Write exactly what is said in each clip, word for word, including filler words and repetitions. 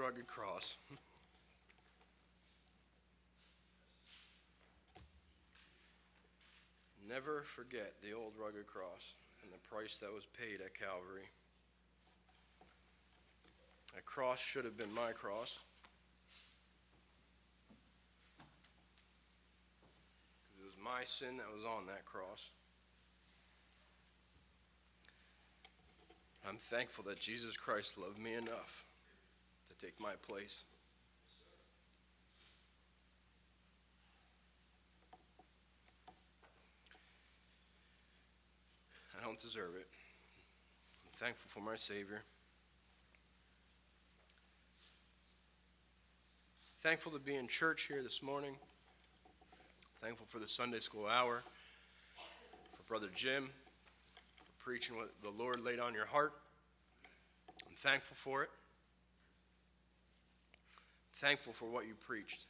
rugged cross. Never forget the old rugged cross and the price that was paid at Calvary. That cross should have been my cross. It was my sin that was on that cross. I'm thankful that Jesus Christ loved me enough to take my place. I don't deserve it. I'm thankful for my Savior. Thankful to be in church here this morning. Thankful for the Sunday school hour, for Brother Jim, for preaching what the Lord laid on your heart. I'm thankful for it. Thankful for what you preached.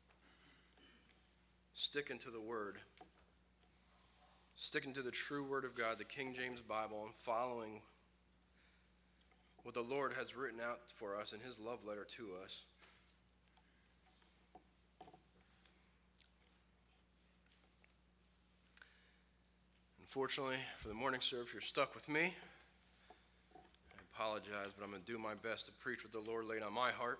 Sticking to the Word. Sticking to the true Word of God, the King James Bible, and following what the Lord has written out for us in His love letter to us. Unfortunately, for the morning service, you're stuck with me. I apologize, but I'm going to do my best to preach what the Lord laid on my heart.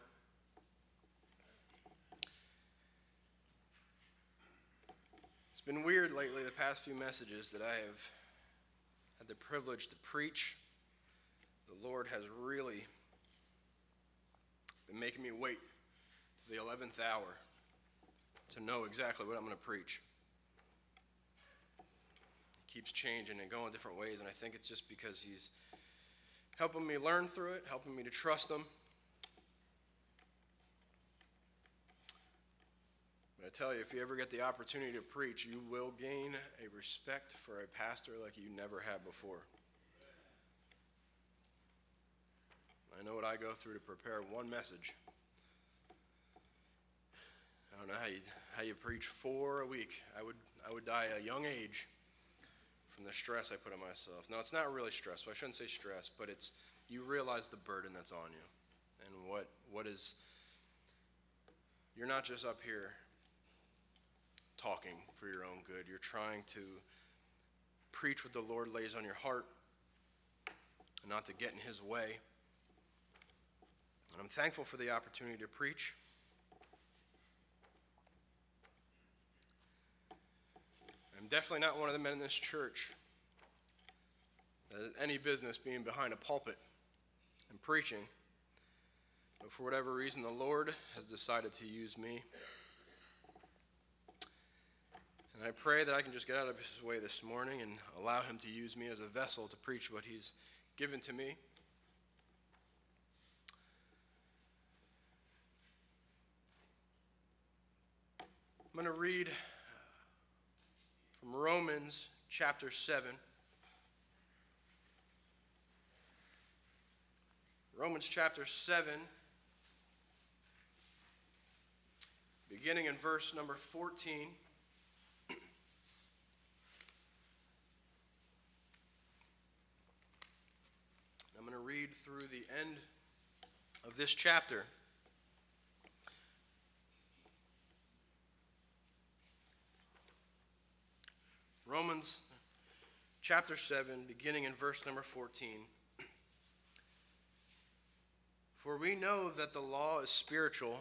It's been weird lately, the past few messages that I have had the privilege to preach. The Lord has really been making me wait to the eleventh hour to know exactly what I'm going to preach. It keeps changing and going different ways, and I think it's just because He's helping me learn through it, helping me to trust Him. But I tell you, if you ever get the opportunity to preach, you will gain a respect for a pastor like you never had before. I know what I go through to prepare one message. I don't know how you how you preach four a week. I would I would die at a young age from the stress I put on myself. No, it's not really stress. So I shouldn't say stress, but it's you realize the burden that's on you, and what what is. You're not just up here talking for your own good. You're trying to preach what the Lord lays on your heart and not to get in His way. And I'm thankful for the opportunity to preach. I'm definitely not one of the men in this church that has any business being behind a pulpit and preaching. But for whatever reason, the Lord has decided to use me. And I pray that I can just get out of His way this morning and allow Him to use me as a vessel to preach what He's given to me. I'm going to read from Romans chapter seven. Romans chapter seven, beginning in verse number fourteen. I'm going to read through the end of this chapter. Romans chapter seven, beginning in verse number fourteen. For we know that the law is spiritual,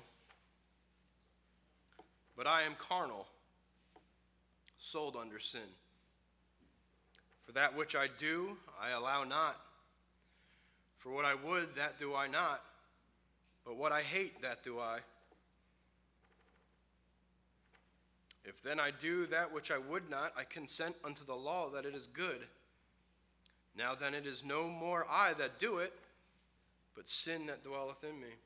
but I am carnal, sold under sin. For that which I do, I allow not. For what I would, that do I not. But what I hate, that do I. If then I do that which I would not, I consent unto the law that it is good. Now then it is no more I that do it, but sin that dwelleth in me.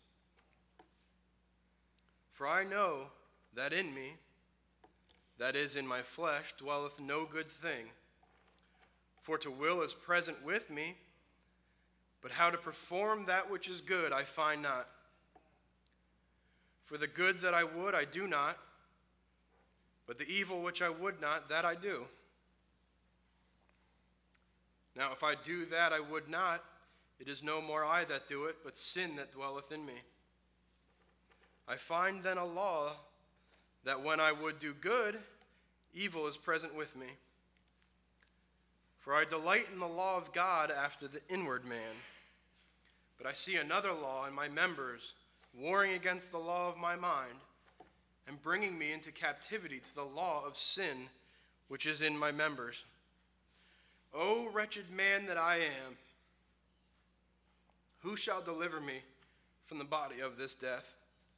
For I know that in me, that is in my flesh, dwelleth no good thing. For to will is present with me, but how to perform that which is good I find not. For the good that I would I do not, but the evil which I would not, that I do. Now if I do that I would not, It is no more I that do it, but sin that dwelleth in me. I find then a law, that when I would do good, evil is present with me. For I delight in the law of God after the inward man. But I see another law in my members, warring against the law of my mind, and bringing me into captivity to the law of sin, which is in my members. O wretched man that I am, who shall deliver me from the body of this death?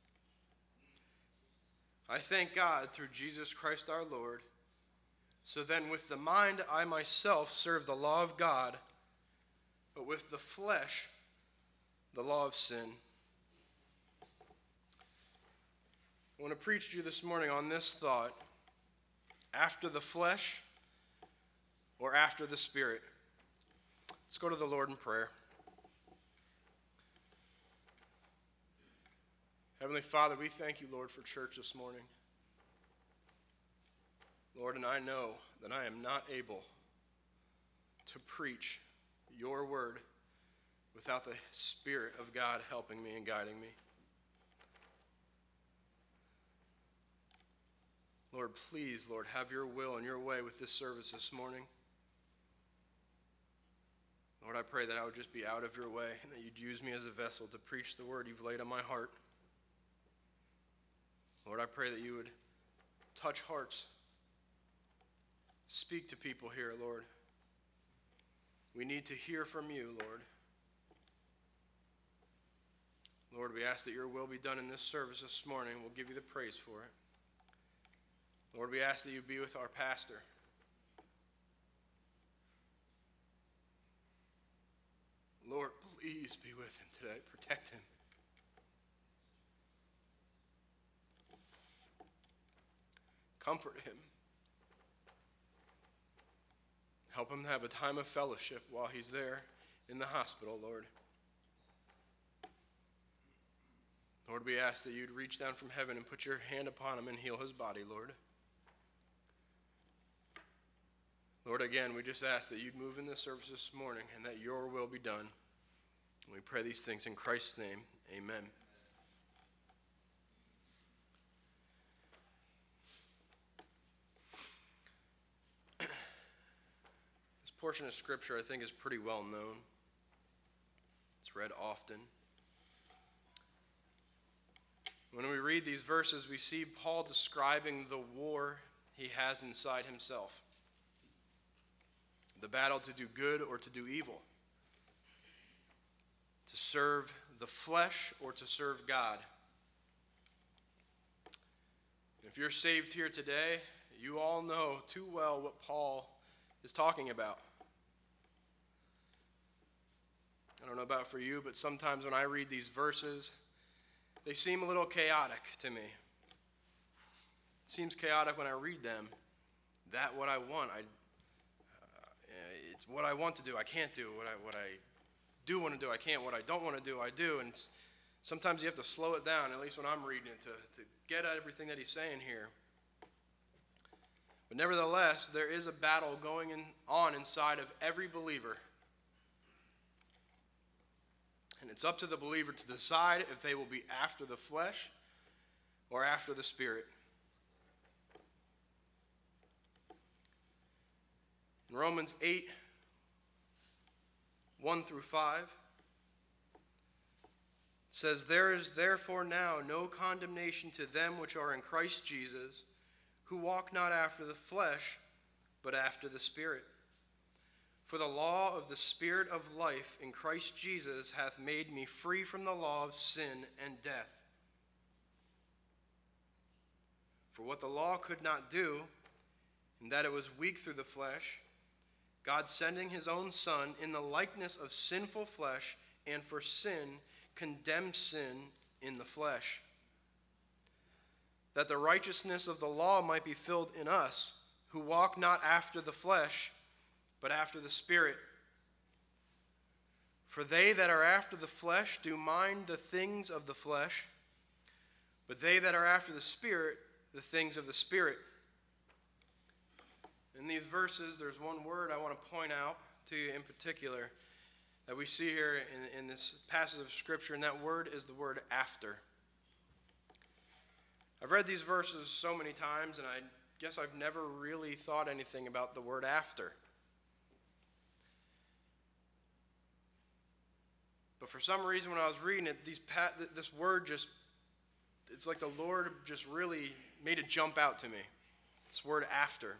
I thank God through Jesus Christ our Lord. So then with the mind I myself serve the law of God, but with the flesh the law of sin. I want to preach to you this morning on this thought: after the flesh or after the Spirit? Let's go to the Lord in prayer. Heavenly Father, we thank you, Lord, for church this morning. Lord, and I know that I am not able to preach your word without the Spirit of God helping me and guiding me. Lord, please, Lord, have your will and your way with this service this morning. Lord, I pray that I would just be out of your way and that you'd use me as a vessel to preach the word you've laid on my heart. Lord, I pray that you would touch hearts. Speak to people here, Lord. We need to hear from you, Lord. Lord, we ask that your will be done in this service this morning. We'll give you the praise for it. Lord, we ask that you be with our pastor. Lord, please be with him today. Protect him. Comfort him. Help him have a time of fellowship while he's there in the hospital, Lord. Lord, we ask that you'd reach down from heaven and put your hand upon him and heal his body, Lord. Lord, again, we just ask that you'd move in this service this morning and that your will be done. We pray these things in Christ's name. Amen. Portion of scripture I think is pretty well known. It's read often. When we read these verses, we see Paul describing the war he has inside himself. The battle to do good or to do evil. To serve the flesh or to serve God. If you're saved here today, you all know too well what Paul is talking about. I don't know about for you, but sometimes when I read these verses, they seem a little chaotic to me. It seems chaotic when I read them. That what I want, I, uh, it's what I want to do, I can't do. What I, what I do want to do, I can't. What I don't want to do, I do. And sometimes you have to slow it down, at least when I'm reading it, to, to get at everything that he's saying here. But nevertheless, there is a battle going in, on inside of every believer. And it's up to the believer to decide if they will be after the flesh or after the Spirit. In Romans eight, one through five, it says, "There is therefore now no condemnation to them which are in Christ Jesus, who walk not after the flesh, but after the Spirit. For the law of the Spirit of life in Christ Jesus hath made me free from the law of sin and death. For what the law could not do, in that it was weak through the flesh, God sending his own Son in the likeness of sinful flesh, and for sin condemned sin in the flesh, that the righteousness of the law might be filled in us, who walk not after the flesh, but after the Spirit. For they that are after the flesh do mind the things of the flesh, but they that are after the Spirit, the things of the Spirit." In these verses, there's one word I want to point out to you in particular, that we see here in, in this passage of Scripture, and that word is the word after. I've read these verses so many times, and I guess I've never really thought anything about the word after. But for some reason, when I was reading it, these pa- this word just, it's like the Lord just really made it jump out to me. This word after.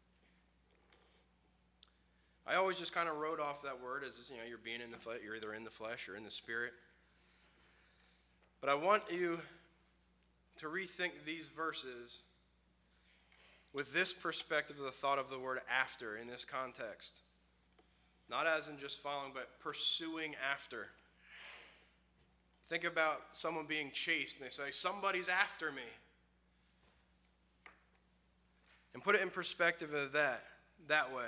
I always just kind of wrote off that word as, you know, you're being in the flesh, you're either in the flesh or in the spirit. But I want you to rethink these verses with this perspective of the thought of the word after in this context. Not as in just following, but pursuing after. Think about someone being chased and they say, somebody's after me. And put it in perspective of that, that way.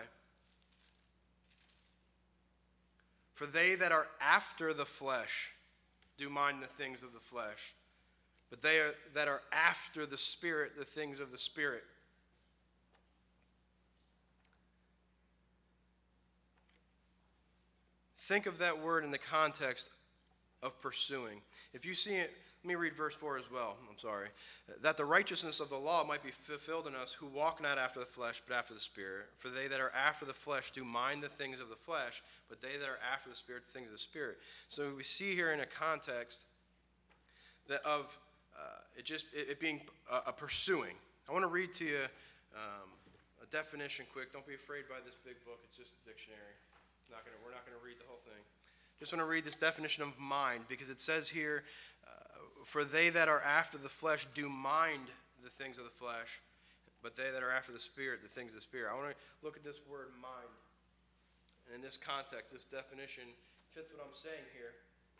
For they that are after the flesh do mind the things of the flesh, but they are, that are after the Spirit, the things of the Spirit. Think of that word in the context of pursuing. If you see it, let me read verse four as well. I'm sorry. That the righteousness of the law might be fulfilled in us who walk not after the flesh, but after the Spirit. For they that are after the flesh do mind the things of the flesh, but they that are after the Spirit, the things of the Spirit. So we see here in a context that of uh, it just it, it being a, a pursuing. I want to read to you um, a definition quick. Don't be afraid by this big book. It's just a dictionary. Not gonna, we're not going to read the whole thing. Just want to read this definition of mind, because it says here, uh, for they that are after the flesh do mind the things of the flesh, but they that are after the Spirit, the things of the Spirit. I want to look at this word mind. And in this context, this definition fits what I'm saying here.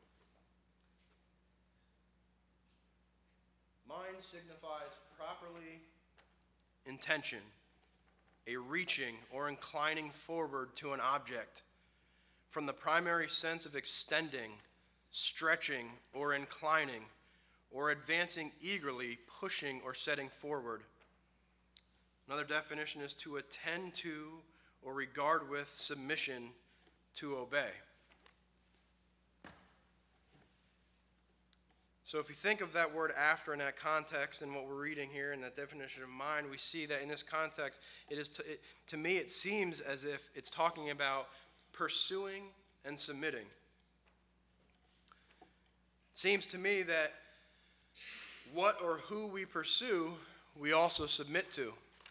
Mind signifies properly intention, a reaching or inclining forward to an object, from the primary sense of extending, stretching, or inclining, or advancing eagerly, pushing, or setting forward. Another definition is to attend to or regard with submission, to obey. So if you think of that word after in that context and what we're reading here in that definition of mind, we see that in this context, it is to, it, to me it seems as if it's talking about pursuing and submitting. It seems to me that what or who we pursue, we also submit to.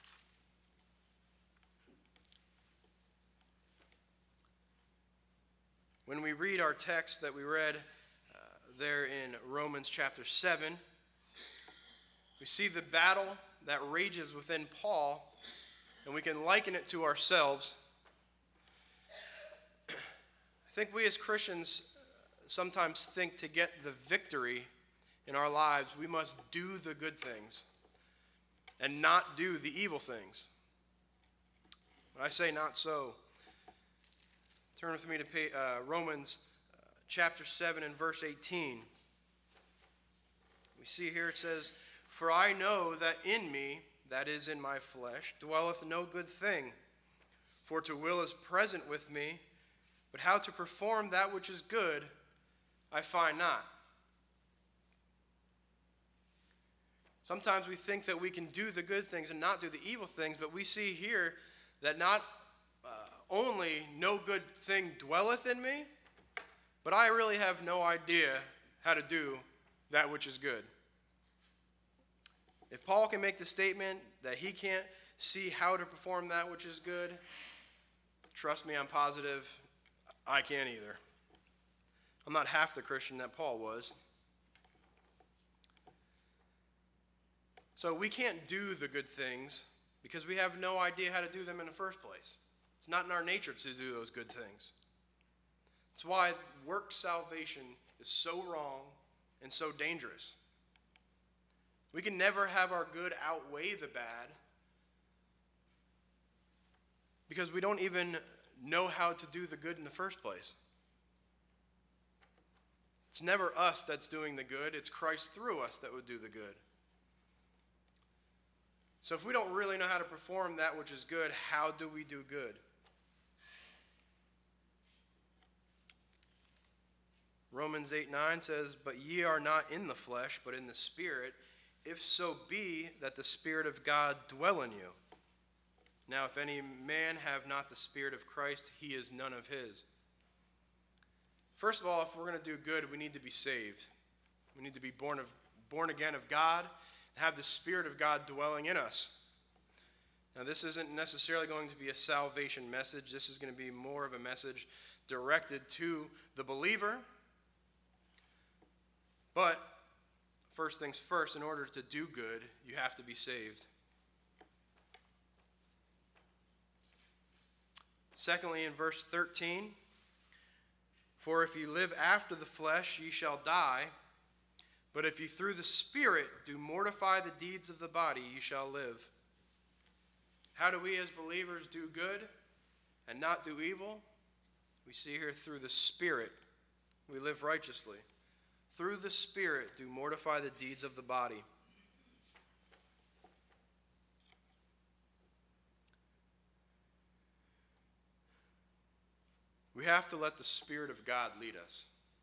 When we read our text that we read uh, there in Romans chapter seven, we see the battle that rages within Paul, and we can liken it to ourselves. I think we as Christians sometimes think to get the victory in our lives, we must do the good things and not do the evil things. When I say not so, turn with me to pay, uh, Romans uh, chapter seven and verse eighteen. We see here it says, for I know that in me, that is in my flesh, dwelleth no good thing. For to will is present with me, but how to perform that which is good, I find not. Sometimes we think that we can do the good things and not do the evil things, but we see here that not uh, only no good thing dwelleth in me, but I really have no idea how to do that which is good. If Paul can make the statement that he can't see how to perform that which is good, trust me, I'm positive I can't either. I'm not half the Christian that Paul was. So we can't do the good things because we have no idea how to do them in the first place. It's not in our nature to do those good things. That's why work salvation is so wrong and so dangerous. We can never have our good outweigh the bad because we don't even know how to do the good in the first place. It's never us that's doing the good. It's Christ through us that would do the good. So if we don't really know how to perform that which is good, how do we do good? Romans eight nine says, "But ye are not in the flesh, but in the Spirit, if so be that the Spirit of God dwell in you. Now if any man have not the Spirit of Christ, he is none of his." First of all, if we're going to do good, we need to be saved. We need to be born of born again of God and have the Spirit of God dwelling in us. Now, this isn't necessarily going to be a salvation message. This is going to be more of a message directed to the believer. But first things first, in order to do good, you have to be saved. Secondly, in verse thirteen, "For if ye live after the flesh, ye shall die. But if ye through the Spirit do mortify the deeds of the body, ye shall live." How do we as believers do good and not do evil? We see here through the Spirit we live righteously. Through the Spirit do mortify the deeds of the body. We have to let the Spirit of God lead us.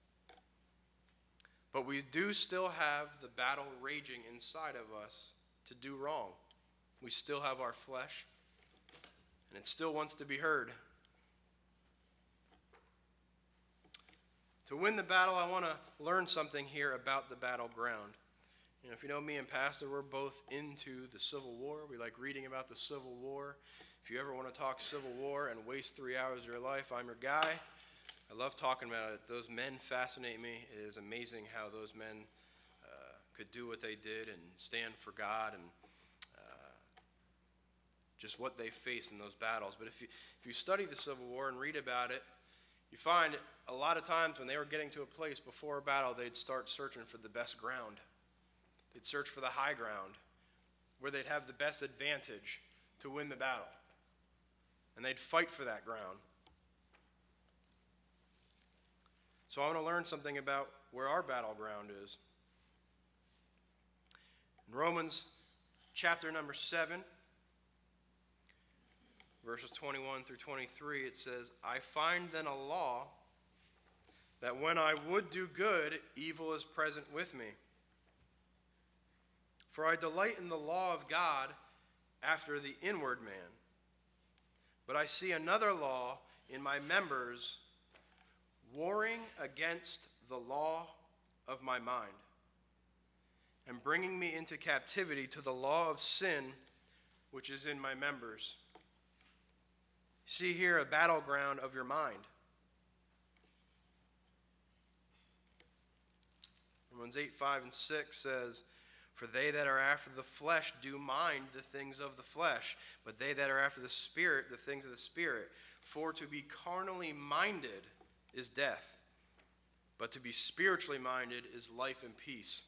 But we do still have the battle raging inside of us to do wrong. We still have our flesh, and it still wants to be heard. To win the battle, I want to learn something here about the battleground. You know, if you know me and Pastor, we're both into the Civil War. We like reading about the Civil War. If you ever want to talk Civil War and waste three hours of your life, I'm your guy. I love talking about it. Those men fascinate me. It is amazing how those men uh, could do what they did and stand for God, and just what they faced in those battles. But if you if you study the Civil War and read about it, you find a lot of times when they were getting to a place before a battle, they'd start searching for the best ground. They'd search for the high ground, where they'd have the best advantage to win the battle. And they'd fight for that ground. So I want to learn something about where our battleground is. In Romans chapter number seven, verses twenty-one through twenty-three, it says, "I find then a law, that when I would do good, evil is present with me. For I delight in the law of God after the inward man. But I see another law in my members, warring against the law of my mind, and bringing me into captivity to the law of sin, which is in my members." See here a battleground of your mind. Romans eight, five, and six says, "For they that are after the flesh do mind the things of the flesh, but they that are after the Spirit, the things of the Spirit. For to be carnally minded is death, but to be spiritually minded is life and peace."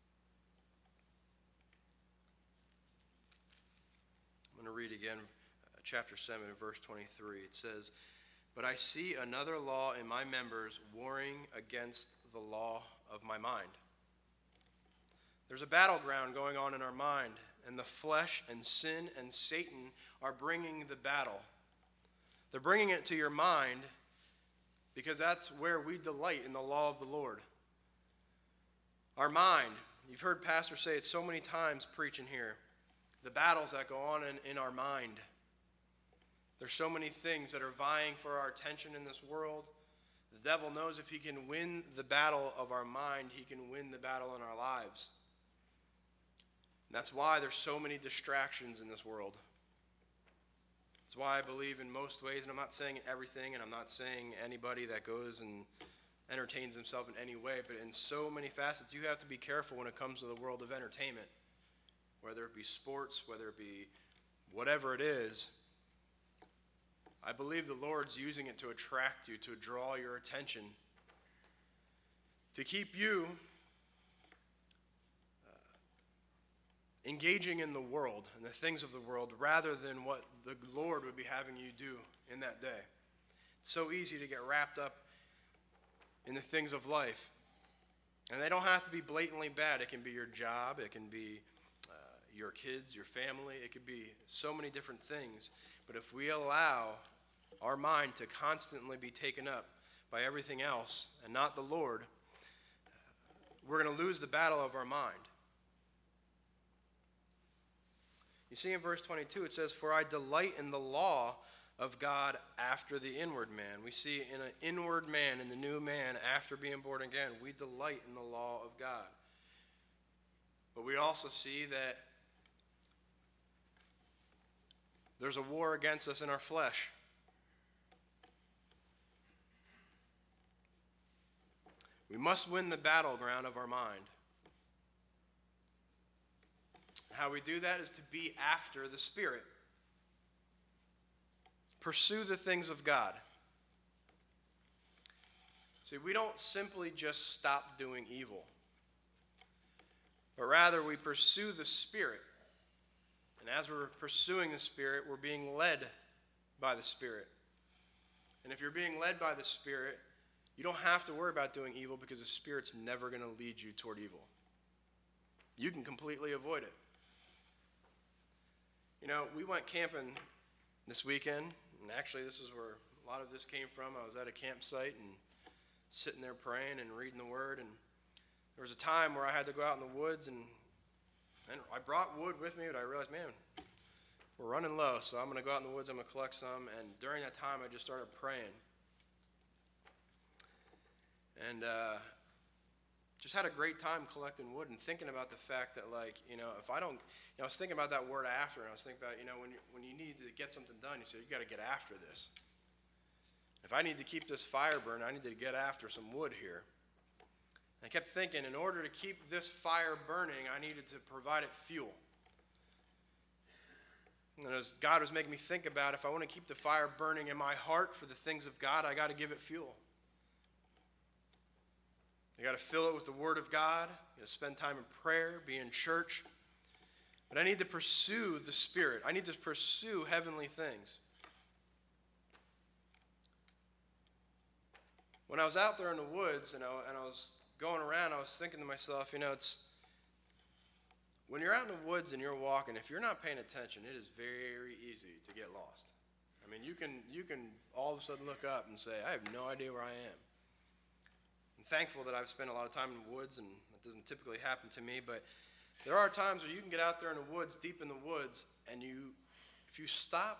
I'm going to read again. Chapter seven, verse twenty-three, it says, "But I see another law in my members, warring against the law of my mind." There's a battleground going on in our mind, and the flesh and sin and Satan are bringing the battle. They're bringing it to your mind because that's where we delight in the law of the Lord. Our mind, you've heard Pastor say it so many times preaching here, the battles that go on in, in our mind. There's so many things that are vying for our attention in this world. The devil knows if he can win the battle of our mind, he can win the battle in our lives. And that's why there's so many distractions in this world. That's why I believe in most ways, and I'm not saying everything, and I'm not saying anybody that goes and entertains himself in any way, but in so many facets, you have to be careful when it comes to the world of entertainment. Whether it be sports, whether it be whatever it is, I believe the Lord's using it to attract you, to draw your attention, to keep you uh, engaging in the world and the things of the world rather than what the Lord would be having you do in that day. It's so easy to get wrapped up in the things of life. And they don't have to be blatantly bad. It can be your job. It can be uh, your kids, your family. It could be so many different things. But if we allow our mind to constantly be taken up by everything else and not the Lord, we're going to lose the battle of our mind. You see in verse twenty-two, it says, "For I delight in the law of God after the inward man." We see in an inward man, in the new man, after being born again, we delight in the law of God. But we also see that there's a war against us in our flesh. We must win the battleground of our mind. How we do that is to be after the Spirit. Pursue the things of God. See, we don't simply just stop doing evil, but rather we pursue the Spirit. And as we're pursuing the Spirit, we're being led by the Spirit. And if you're being led by the Spirit, you don't have to worry about doing evil because the Spirit's never going to lead you toward evil. You can completely avoid it. You know, we went camping this weekend, and actually this is where a lot of this came from. I was at a campsite and sitting there praying and reading the Word, and there was a time where I had to go out in the woods, and, and I brought wood with me, but I realized, man, we're running low, so I'm going to go out in the woods, I'm going to collect some, and during that time I just started praying. And uh, just had a great time collecting wood and thinking about the fact that, like, you know, if I don't, you know, I was thinking about that word after, and I was thinking about, you know, when you, when you need to get something done, you say, you got to get after this. If I need to keep this fire burning, I need to get after some wood here. And I kept thinking, in order to keep this fire burning, I needed to provide it fuel. And as God was making me think about, if I want to keep the fire burning in my heart for the things of God, I got to give it fuel. You got to fill it with the Word of God. You got to spend time in prayer, be in church. But I need to pursue the Spirit. I need to pursue heavenly things. When I was out there in the woods and I, and I was going around, I was thinking to myself, you know, it's when you're out in the woods and you're walking, if you're not paying attention, it is very easy to get lost. I mean, you can you can all of a sudden look up and say, I have no idea where I am. I'm thankful that I've spent a lot of time in the woods, and that doesn't typically happen to me, but there are times where you can get out there in the woods, deep in the woods, and you, if you stop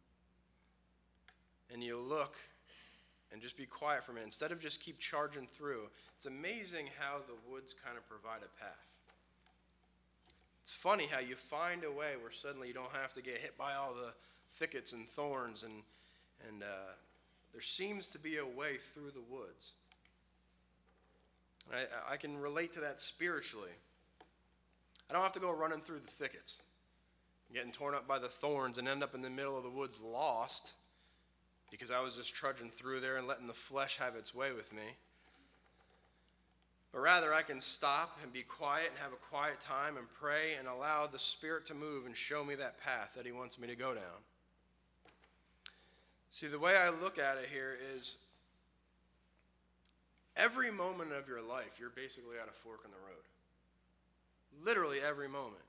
and you look and just be quiet for a minute, instead of just keep charging through, it's amazing how the woods kind of provide a path. It's funny how you find a way where suddenly you don't have to get hit by all the thickets and thorns, and, and uh, there seems to be a way through the woods. I, I can relate to that spiritually. I don't have to go running through the thickets, getting torn up by the thorns and end up in the middle of the woods lost because I was just trudging through there and letting the flesh have its way with me. But rather, I can stop and be quiet and have a quiet time and pray and allow the Spirit to move and show me that path that He wants me to go down. See, the way I look at it here is every moment of your life, you're basically at a fork in the road. Literally every moment.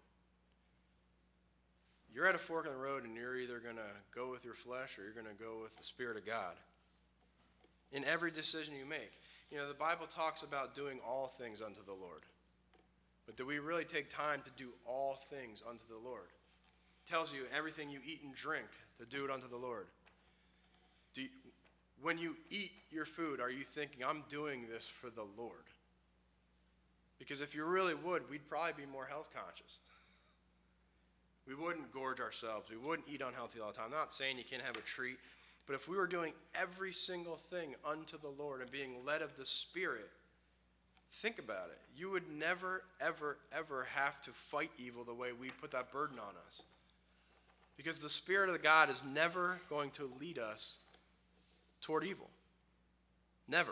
You're at a fork in the road, and you're either going to go with your flesh or you're going to go with the Spirit of God. In every decision you make. You know, the Bible talks about doing all things unto the Lord. But do we really take time to do all things unto the Lord? It tells you everything you eat and drink to do it unto the Lord. Do you, when you eat your food, are you thinking, I'm doing this for the Lord? Because if you really would, we'd probably be more health conscious. We wouldn't gorge ourselves. We wouldn't eat unhealthy all the time. I'm not saying you can't have a treat. But if we were doing every single thing unto the Lord and being led of the Spirit, think about it. You would never, ever, ever have to fight evil the way we put that burden on us. Because the Spirit of God is never going to lead us toward evil. Never.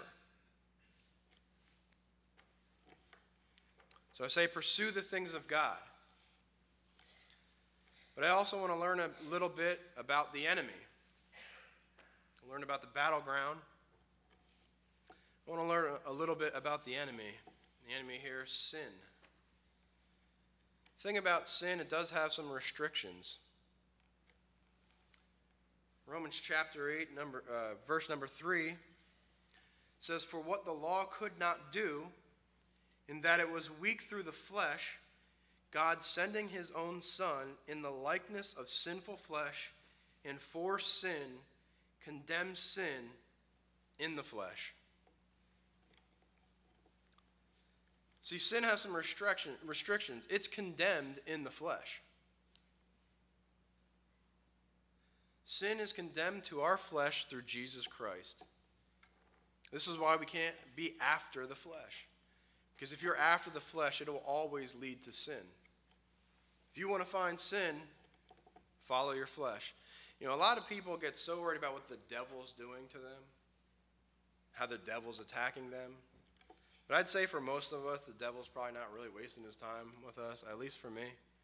So I say pursue the things of God. But I also want to learn a little bit about the enemy. Learn about the battleground. I want to learn a little bit about the enemy. The enemy here is sin. The thing about sin, it does have some restrictions. Romans chapter eight, number, uh, verse number three says, "For what the law could not do, in that it was weak through the flesh, God sending his own Son in the likeness of sinful flesh, and for sin, condemned sin in the flesh." See, sin has some restriction, restrictions. It's condemned in the flesh. Sin is condemned to our flesh through Jesus Christ. This is why we can't be after the flesh. Because if you're after the flesh, it will always lead to sin. If you want to find sin, follow your flesh. You know, a lot of people get so worried about what the devil's doing to them, how the devil's attacking them. But I'd say for most of us, the devil's probably not really wasting his time with us, at least for me.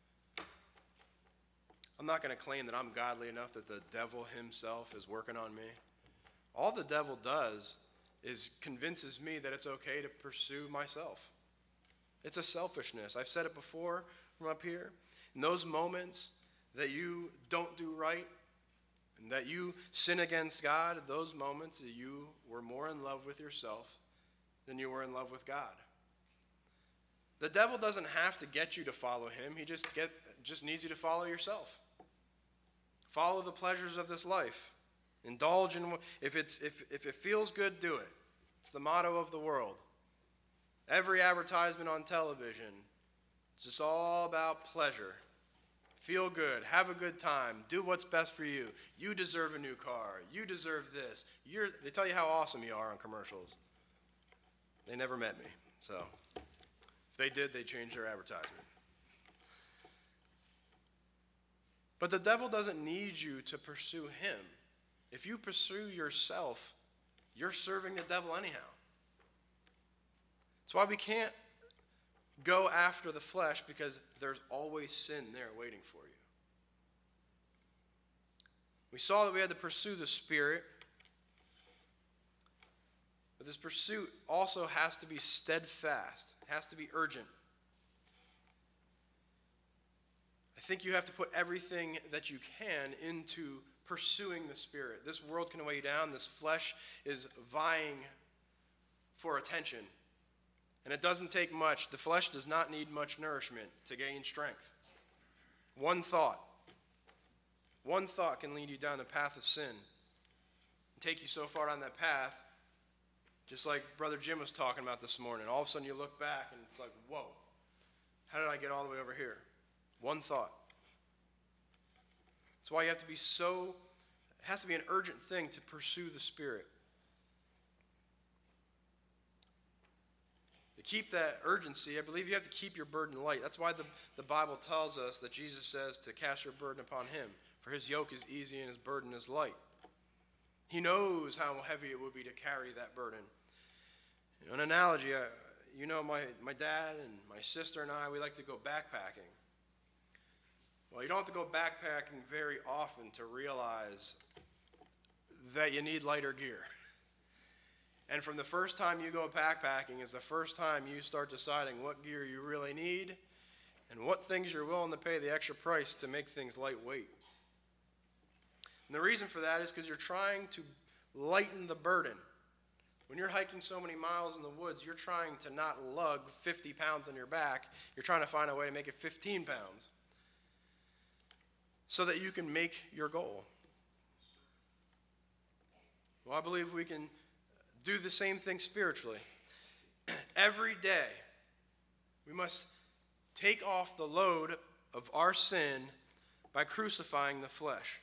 I'm not going to claim that I'm godly enough that the devil himself is working on me. All the devil does is convinces me that it's okay to pursue myself. It's a selfishness. I've said it before from up here. In those moments that you don't do right and that you sin against God, those moments that you were more in love with yourself than you were in love with God. The devil doesn't have to get you to follow him. He just get just needs you to follow yourself. Follow the pleasures of this life. Indulge in if it's if if it feels good, do it. It's the motto of the world. Every advertisement on television, it's just all about pleasure. Feel good, have a good time, do what's best for you. You deserve a new car. You deserve this. You're, they tell you how awesome you are on commercials. They never met me, so if they did, they changed their advertisement. But the devil doesn't need you to pursue him. If you pursue yourself, you're serving the devil anyhow. That's why we can't go after the flesh, because there's always sin there waiting for you. We saw that we had to pursue the Spirit, but this pursuit also has to be steadfast. It has to be urgent. I think you have to put everything that you can into pursuing the Spirit. This world can weigh you down. This flesh is vying for attention. And it doesn't take much. The flesh does not need much nourishment to gain strength. One thought. One thought can lead you down the path of sin and take you so far down that path, just like Brother Jim was talking about this morning. All of a sudden you look back and it's like, whoa, how did I get all the way over here? One thought. That's why you have to be so, it has to be an urgent thing to pursue the Spirit. To keep that urgency, I believe you have to keep your burden light. That's why the, the Bible tells us that Jesus says to cast your burden upon him, for his yoke is easy and his burden is light. He knows how heavy it would be to carry that burden. You know, an analogy, uh, you know, my, my dad and my sister and I, we like to go backpacking. Well, you don't have to go backpacking very often to realize that you need lighter gear. And from the first time you go backpacking is the first time you start deciding what gear you really need and what things you're willing to pay the extra price to make things lightweight. And the reason for that is because you're trying to lighten the burden. When you're hiking so many miles in the woods, you're trying to not lug fifty pounds on your back. You're trying to find a way to make it fifteen pounds so that you can make your goal. Well, I believe we can do the same thing spiritually. Every day, we must take off the load of our sin by crucifying the flesh.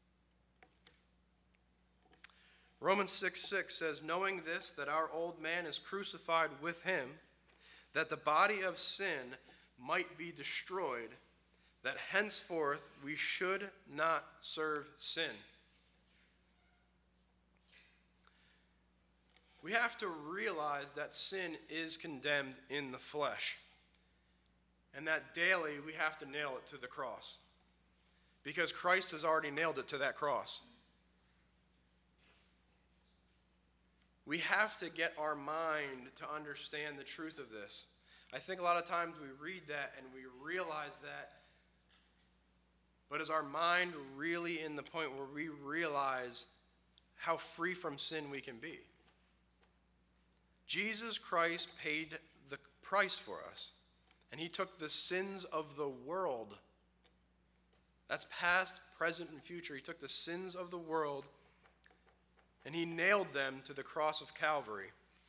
Romans six six says, knowing this, that our old man is crucified with him, that the body of sin might be destroyed, that henceforth we should not serve sin. We have to realize that sin is condemned in the flesh, and that daily we have to nail it to the cross, because Christ has already nailed it to that cross. We have to get our mind to understand the truth of this. I think a lot of times we read that and we realize that, but is our mind really in the point where we realize how free from sin we can be? Jesus Christ paid the price for us, and he took the sins of the world. That's past, present, and future. He took the sins of the world, and he nailed them to the cross of Calvary.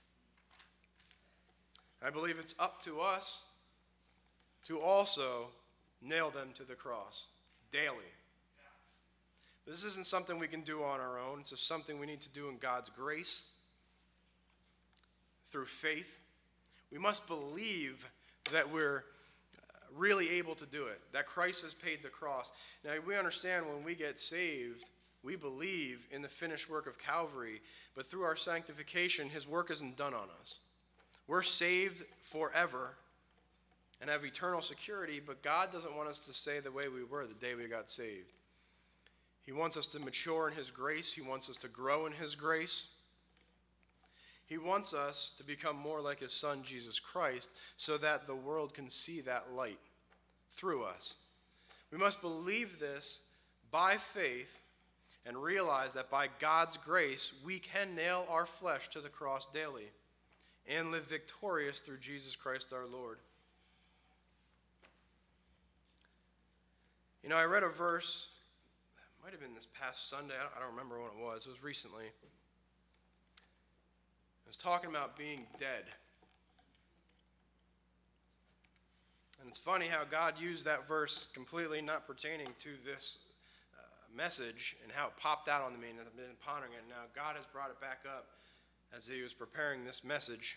I believe it's up to us to also nail them to the cross daily. This isn't something we can do on our own. It's just something we need to do in God's grace, through faith. We must believe that we're really able to do it, that Christ has paid the cross. Now, we understand when we get saved, we believe in the finished work of Calvary, but through our sanctification, his work isn't done on us. We're saved forever and have eternal security, but God doesn't want us to stay the way we were the day we got saved. He wants us to mature in his grace. He wants us to grow in his grace. He wants us to become more like his son, Jesus Christ, so that the world can see that light through us. We must believe this by faith and realize that by God's grace, we can nail our flesh to the cross daily and live victorious through Jesus Christ our Lord. You know, I read a verse, it might have been this past Sunday, I don't, I don't remember when it was, it was recently. It was talking about being dead. And it's funny how God used that verse completely not pertaining to this uh, message and how it popped out on me, and I've been pondering it. Now God has brought it back up as he was preparing this message.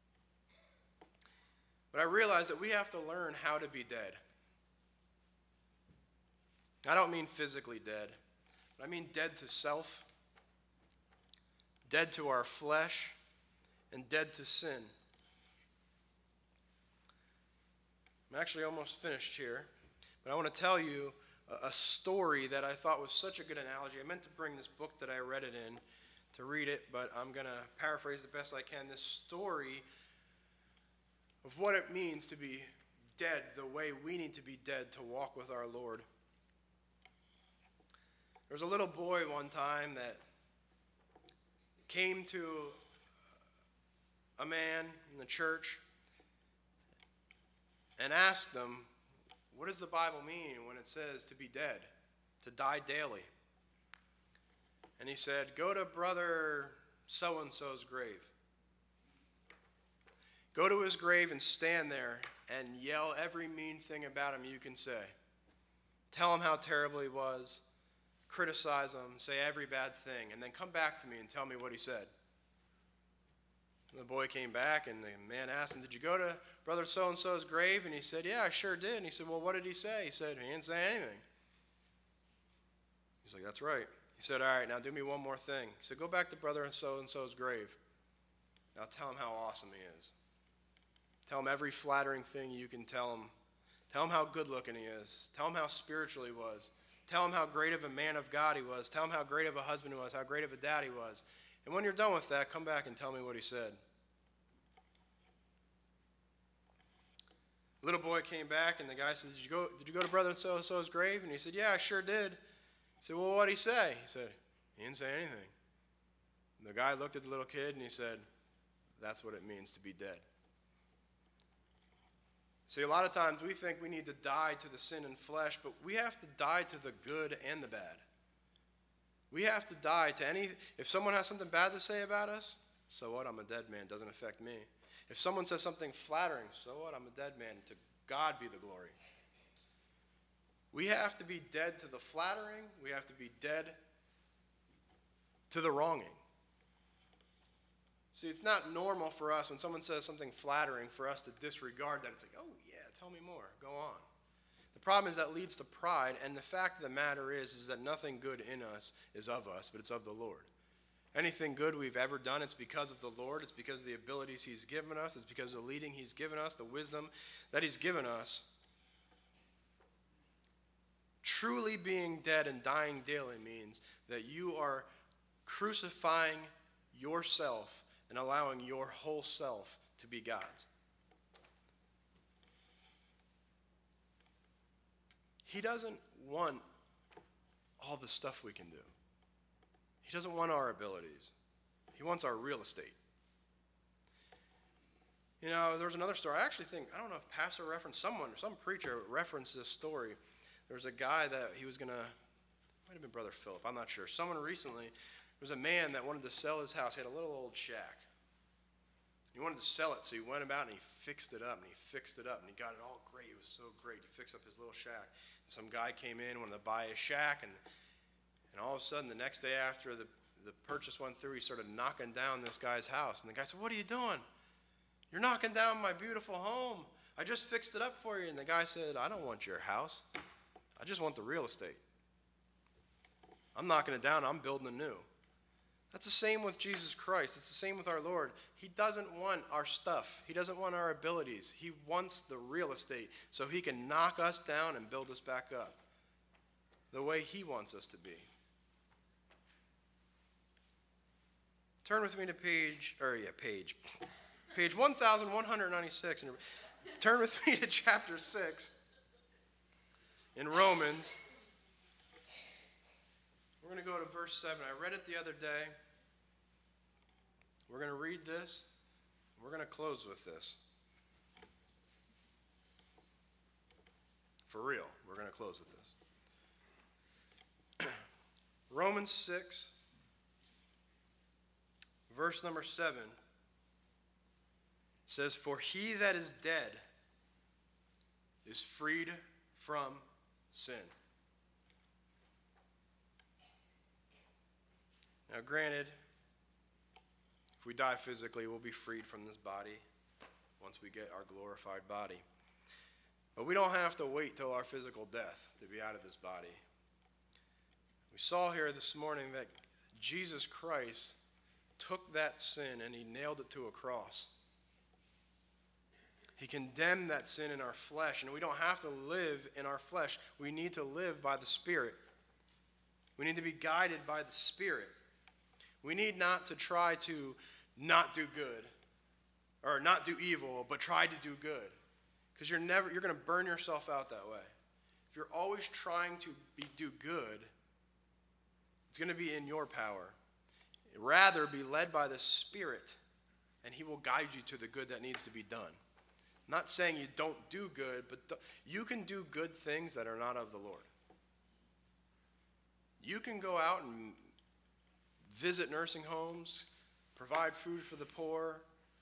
But I realized that we have to learn how to be dead. I don't mean physically dead, but I mean dead to self, dead to our flesh, and dead to sin. I'm actually almost finished here, but I want to tell you a, a story that I thought was such a good analogy. I meant to bring this book that I read it in to read it, but I'm going to paraphrase the best I can. This story of what it means to be dead the way we need to be dead to walk with our Lord. There was a little boy one time that came to a man in the church and asked him, what does the Bible mean when it says to be dead, to die daily? And he said, go to brother so-and-so's grave. Go to his grave and stand there and yell every mean thing about him you can say. Tell him how terrible he was, criticize him, say every bad thing, and then come back to me and tell me what he said. And the boy came back, and the man asked him, did you go to brother so-and-so's grave? And he said, yeah, I sure did. And he said, well, what did he say? He said, he didn't say anything. He's like, that's right. He said, all right, now do me one more thing. He said, go back to brother so-and-so's grave. Now tell him how awesome he is. Tell him every flattering thing you can tell him. Tell him how good-looking he is. Tell him how spiritual he was. Tell him how great of a man of God he was. Tell him how great of a husband he was, how great of a dad he was. And when you're done with that, come back and tell me what he said. The little boy came back, and the guy said, did you go, did you go to brother so-and-so's grave? And he said, yeah, I sure did. He said, well, what did he say? He said, he didn't say anything. And the guy looked at the little kid, and he said, that's what it means to be dead. See, a lot of times we think we need to die to the sin and flesh, but we have to die to the good and the bad. We have to die to any, if someone has something bad to say about us, so what, I'm a dead man, it doesn't affect me. If someone says something flattering, so what, I'm a dead man, to God be the glory. We have to be dead to the flattering, we have to be dead to the wronging. See, it's not normal for us when someone says something flattering for us to disregard that. It's like, oh yeah, tell me more, go on. The problem is that leads to pride, and the fact of the matter is, is that nothing good in us is of us, but it's of the Lord. Anything good we've ever done, it's because of the Lord. It's because of the abilities he's given us. It's because of the leading he's given us, the wisdom that he's given us. Truly being dead and dying daily means that you are crucifying yourself and allowing your whole self to be God's. He doesn't want all the stuff we can do. He doesn't want our abilities. He wants our real estate. You know, there was another story. I actually think, I don't know if pastor referenced, someone, some preacher referenced this story. There was a guy that he was going to, might have been Brother Philip, I'm not sure. Someone recently, there was a man that wanted to sell his house. He had a little old shack. He wanted to sell it, so he went about and he fixed it up, and he fixed it up, and he got it all great. It was so great. He fixed up his little shack. And some guy came in, wanted to buy his shack, and and all of a sudden, the next day after the, the purchase went through, he started knocking down this guy's house. And the guy said, "What are you doing? You're knocking down my beautiful home. I just fixed it up for you." And the guy said, "I don't want your house. I just want the real estate. I'm knocking it down. I'm building anew." That's the same with Jesus Christ. It's the same with our Lord. He doesn't want our stuff. He doesn't want our abilities. He wants the real estate so he can knock us down and build us back up the way he wants us to be. Turn with me to page, or yeah, page, page one thousand one hundred ninety-six. And turn with me to chapter six in Romans. We're going to go to verse seven. I read it the other day. We're going to read this. We're going to close with this. For real, we're going to close with this. Romans six, verse number seven says, "For he that is dead is freed from sin." Now, granted, if we die physically, we'll be freed from this body once we get our glorified body. But we don't have to wait till our physical death to be out of this body. We saw here this morning that Jesus Christ took that sin and he nailed it to a cross. He condemned that sin in our flesh, and we don't have to live in our flesh. We need to live by the Spirit. We need to be guided by the Spirit. We need not to try to not do good or not do evil, but try to do good. Because you're never you're going to burn yourself out that way. If you're always trying to be, do good, it's going to be in your power. Rather, be led by the Spirit, and he will guide you to the good that needs to be done. I'm not saying you don't do good, but th- you can do good things that are not of the Lord. You can go out and visit nursing homes, provide food for the poor,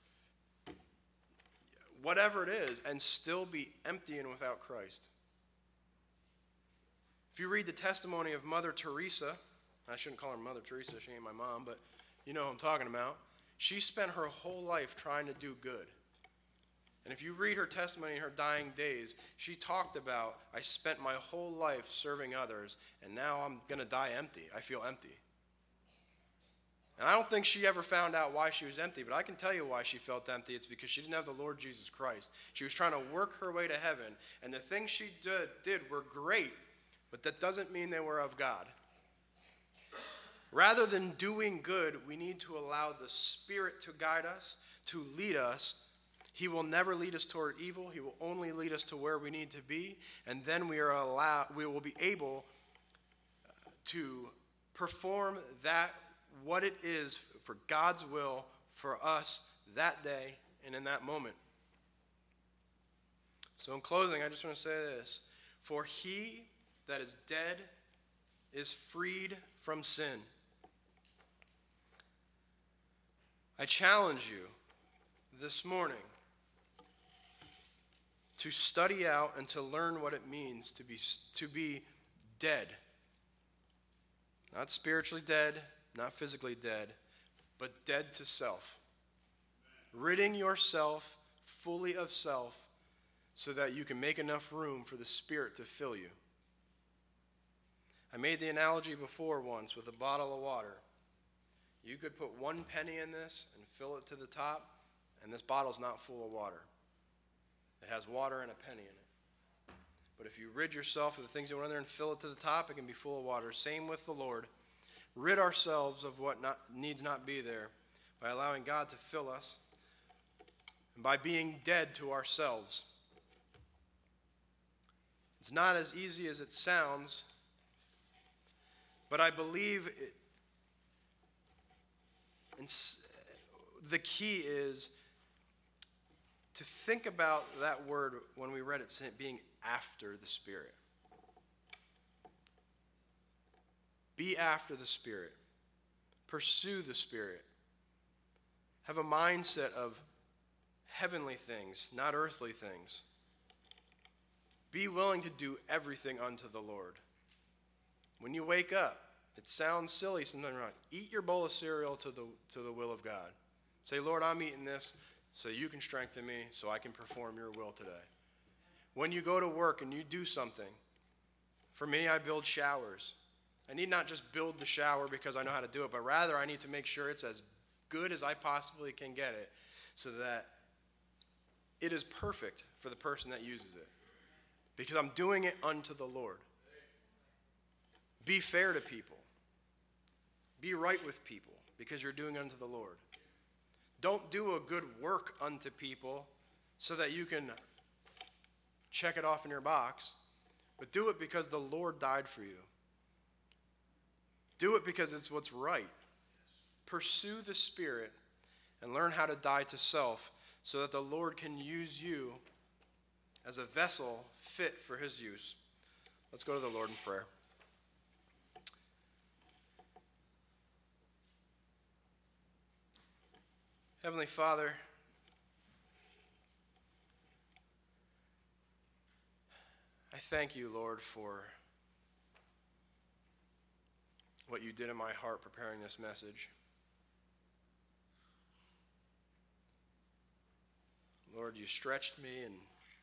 whatever it is, and still be empty and without Christ. If you read the testimony of Mother Teresa, I shouldn't call her Mother Teresa, she ain't my mom, but you know who I'm talking about. She spent her whole life trying to do good. And if you read her testimony in her dying days, she talked about, "I spent my whole life serving others, and now I'm going to die empty. I feel empty." And I don't think she ever found out why she was empty, but I can tell you why she felt empty. It's because she didn't have the Lord Jesus Christ. She was trying to work her way to heaven, and the things she did, did were great, but that doesn't mean they were of God. Rather than doing good, we need to allow the Spirit to guide us, to lead us. He will never lead us toward evil. He will only lead us to where we need to be, and then we are allowed, we will be able to perform that what it is for God's will for us that day and in that moment. So in closing, I just want to say this. For he that is dead is freed from sin. I challenge you this morning to study out and to learn what it means to be, to be dead. Not spiritually dead, not physically dead, but dead to self. Ridding yourself fully of self so that you can make enough room for the Spirit to fill you. I made the analogy before once with a bottle of water. You could put one penny in this and fill it to the top, and this bottle's not full of water. It has water and a penny in it. But if you rid yourself of the things you want in there and fill it to the top, it can be full of water. Same with the Lord. Rid ourselves of what not, needs not be there by allowing God to fill us and by being dead to ourselves. It's not as easy as it sounds, but I believe it, and the key is think about that word when we read it being after the Spirit. Be after the Spirit. Pursue the Spirit. Have a mindset of heavenly things, not earthly things. Be willing to do everything unto the Lord. When you wake up, it sounds silly sometimes. Eat your bowl of cereal to the, to the will of God. Say, Lord, I'm eating this so you can strengthen me, so I can perform your will today. When you go to work and you do something, for me, I build showers. I need not just build the shower because I know how to do it, but rather I need to make sure it's as good as I possibly can get it so that it is perfect for the person that uses it. Because I'm doing it unto the Lord. Be fair to people. Be right with people because you're doing unto the Lord. Don't do a good work unto people so that you can check it off in your box, but do it because the Lord died for you. Do it because it's what's right. Pursue the Spirit and learn how to die to self so that the Lord can use you as a vessel fit for his use. Let's go to the Lord in prayer. Heavenly Father, I thank you, Lord, for what you did in my heart preparing this message. Lord, you stretched me and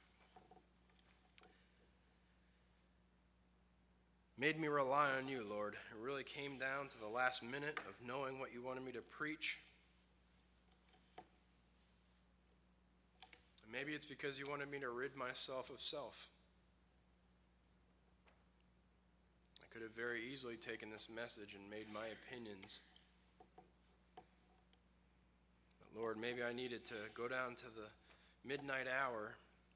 made me rely on you, Lord. It really came down to the last minute of knowing what you wanted me to preach. And maybe it's because you wanted me to rid myself of self. I could have very easily taken this message and made my opinions. But Lord, maybe I needed to go down to the midnight hour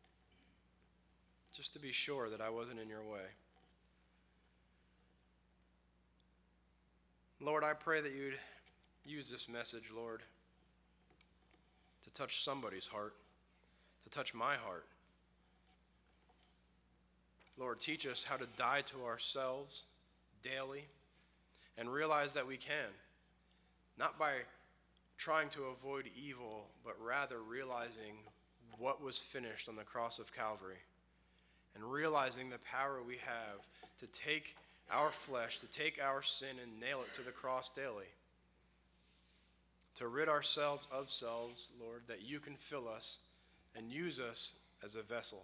just to be sure that I wasn't in your way. Lord, I pray that you'd use this message, Lord, to touch somebody's heart, to touch my heart. Lord, teach us how to die to ourselves daily and realize that we can, not by trying to avoid evil, but rather realizing what was finished on the cross of Calvary and realizing the power we have to take our flesh, to take our sin and nail it to the cross daily, to rid ourselves of selves, Lord, that you can fill us and use us as a vessel.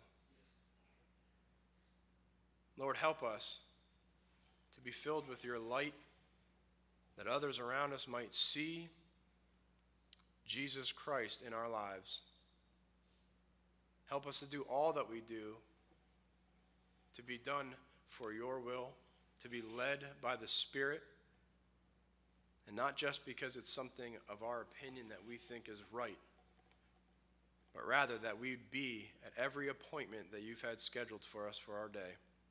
Lord, help us to be filled with your light, that others around us might see Jesus Christ in our lives. Help us to do all that we do to be done for your will, to be led by the Spirit, and not just because it's something of our opinion that we think is right, but rather that we'd be at every appointment that you've had scheduled for us for our day.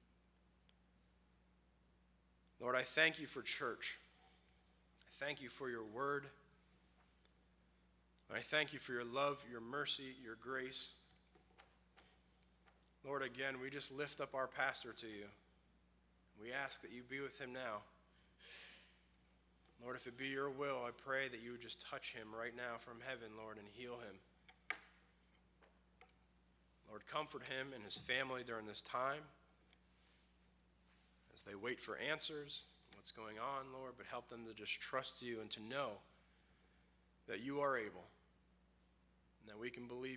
Lord, I thank you for church. I thank you for your word. And I thank you for your love, your mercy, your grace. Lord, again, we just lift up our pastor to you. We ask that you be with him now. Lord, if it be your will, I pray that you would just touch him right now from heaven, Lord, and heal him. Lord, comfort him and his family during this time as they wait for answers, what's going on, Lord, but help them to just trust you and to know that you are able and that we can believe